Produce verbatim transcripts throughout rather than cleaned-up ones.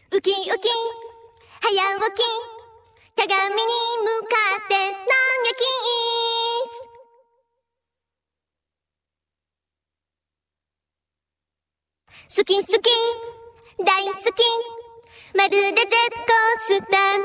ウキウキ早起き鏡に向かって嘆き好き好き大好きまるでジェットコースターみたいね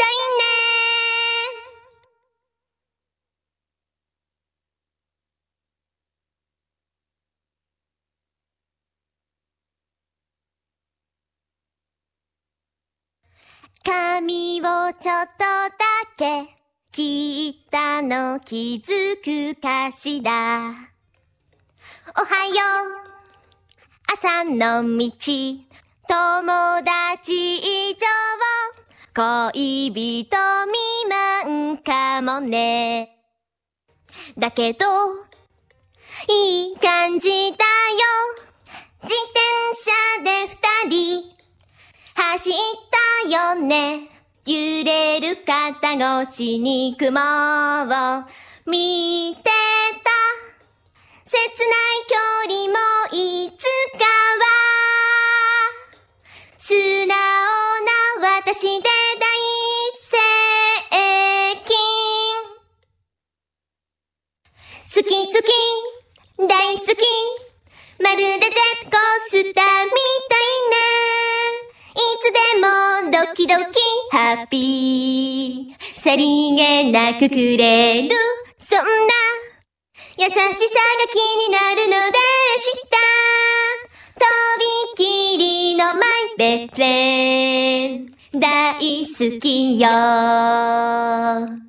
髪をちょっとだけ切ったの気づくかしらおはよう朝の道友達以上恋人未満かもねだけどいい感じだよ自転車で二人走ったよね揺れる肩越しに雲を見てた切ない距離もいつかは素直な私で大正金好き好き大好きまるでジェットコースターみたいねいつでもドキドキハッピーさりげなくくれるそんな優しさが気になるのでしたとびきりのマイベストフレンド大好きよ